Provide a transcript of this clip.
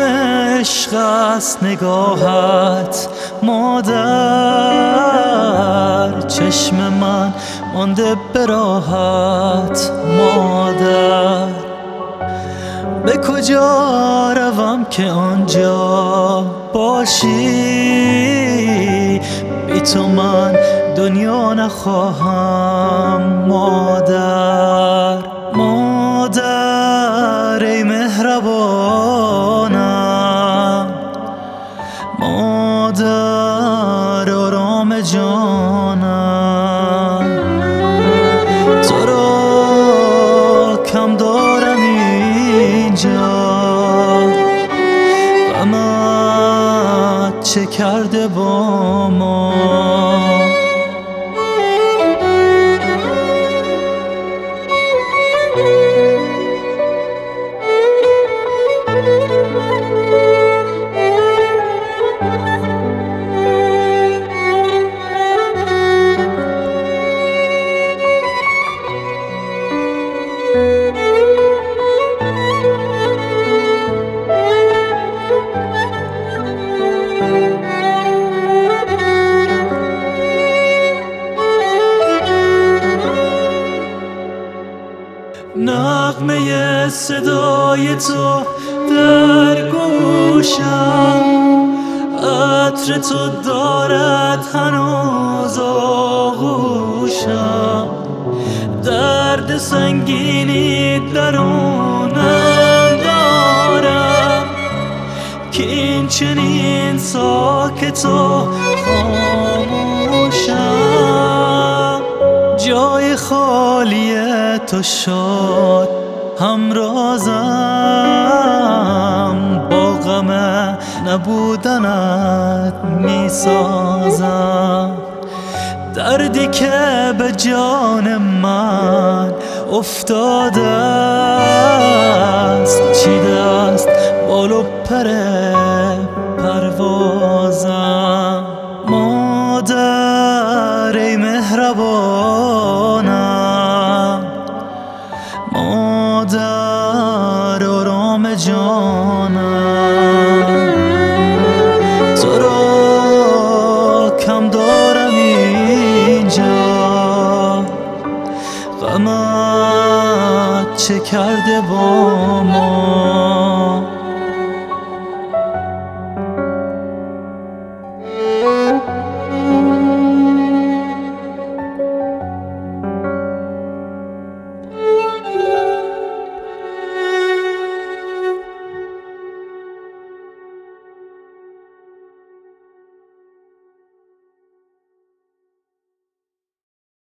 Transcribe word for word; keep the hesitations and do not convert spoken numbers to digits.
عشق است نگاهت مادر، چشم من مانده به راحت مادر. به کجا روم که آنجا باشی، بی تو من دنیا نخواهم مادر. مادر ای مهربانم، مادر آرام جانم، تو را کم دارم اینجا، غمت چه کرده با ما. نغمه صدای تو در گوشم، عطر تو دارد هنوز آغوشم، درد سنگینی درونم دارم که این چنین ساکت و خاموشم. جای خالی تو شد همرازم، با غم نبودنت می سازم. دردی که به جان من افتاده است، چیده است بال و پر پروازم. مادر ای مهربانم، مادر آرام جانم، تو را کم دارم اینجا، غمت چه کرده با